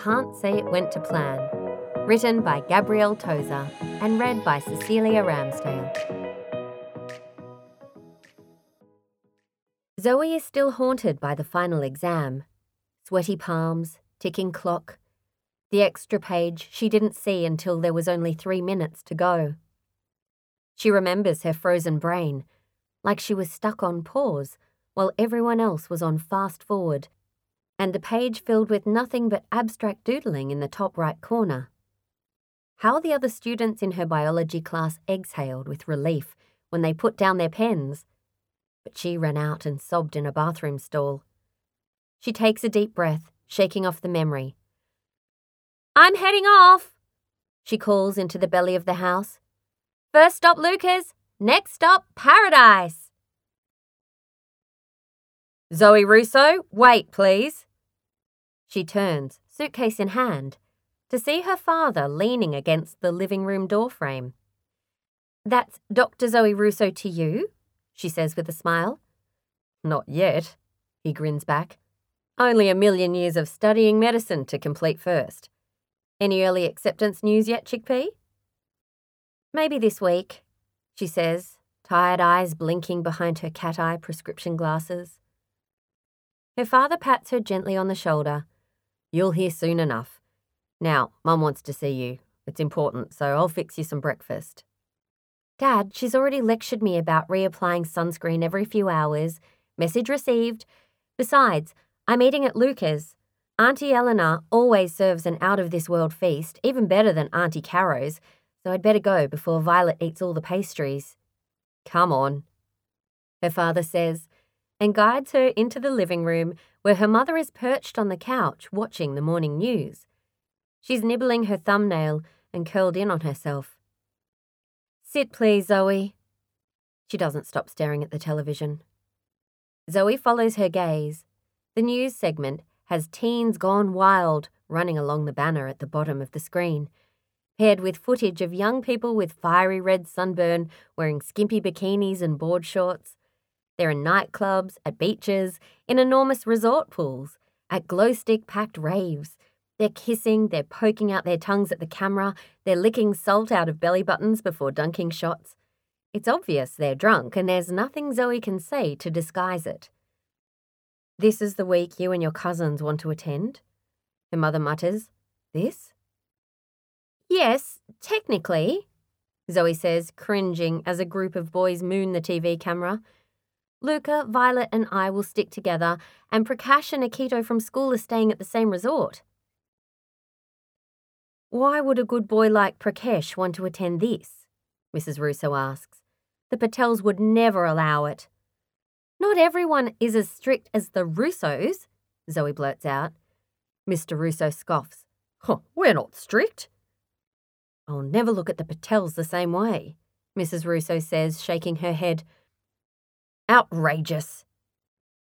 Can't Say It Went to Plan, written by Gabrielle Tozer and read by Cecilia Ramsdale. Zoe is still haunted by the final exam. Sweaty palms, ticking clock, the extra page she didn't see until there was only 3 minutes to go. She remembers her frozen brain, like she was stuck on pause while everyone else was on fast forward, and the page filled with nothing but abstract doodling in the top right corner. How the other students in her biology class exhaled with relief when they put down their pens. But she ran out and sobbed in a bathroom stall. She takes a deep breath, shaking off the memory. "I'm heading off," she calls into the belly of the house. "First stop Lucas, next stop Paradise." "Zoe Russo, wait, please." She turns, suitcase in hand, to see her father leaning against the living room doorframe. "That's Dr. Zoe Russo to you?" she says with a smile. "Not yet," he grins back. "Only 1,000,000 years of studying medicine to complete first. Any early acceptance news yet, Chickpea?" "Maybe this week," she says, tired eyes blinking behind her cat-eye prescription glasses. Her father pats her gently on the shoulder. "You'll hear soon enough. Now, Mum wants to see you. It's important, so I'll fix you some breakfast." "Dad, she's already lectured me about reapplying sunscreen every few hours. Message received. Besides, I'm eating at Luca's. Auntie Eleanor always serves an out-of-this-world feast, even better than Auntie Caro's, so I'd better go before Violet eats all the pastries." "Come on," her father says, and guides her into the living room where her mother is perched on the couch watching the morning news. She's nibbling her thumbnail and curled in on herself. "Sit please, Zoe." She doesn't stop staring at the television. Zoe follows her gaze. The news segment has Teens Gone Wild running along the banner at the bottom of the screen, paired with footage of young people with fiery red sunburn wearing skimpy bikinis and board shorts. They're in nightclubs, at beaches, in enormous resort pools, at glow-stick-packed raves. They're kissing, they're poking out their tongues at the camera, they're licking salt out of belly buttons before dunking shots. It's obvious they're drunk, and there's nothing Zoe can say to disguise it. "This is the week you and your cousins want to attend?" her mother mutters. "This?" "Yes, technically," Zoe says, cringing as a group of boys moon the TV camera. "Luca, Violet and I will stick together, and Prakash and Akito from school are staying at the same resort." "Why would a good boy like Prakash want to attend this?" Mrs. Russo asks. "The Patels would never allow it." "Not everyone is as strict as the Russos," Zoe blurts out. Mr. Russo scoffs. "We're not strict." "I'll never look at the Patels the same way," Mrs. Russo says, shaking her head. "Outrageous,"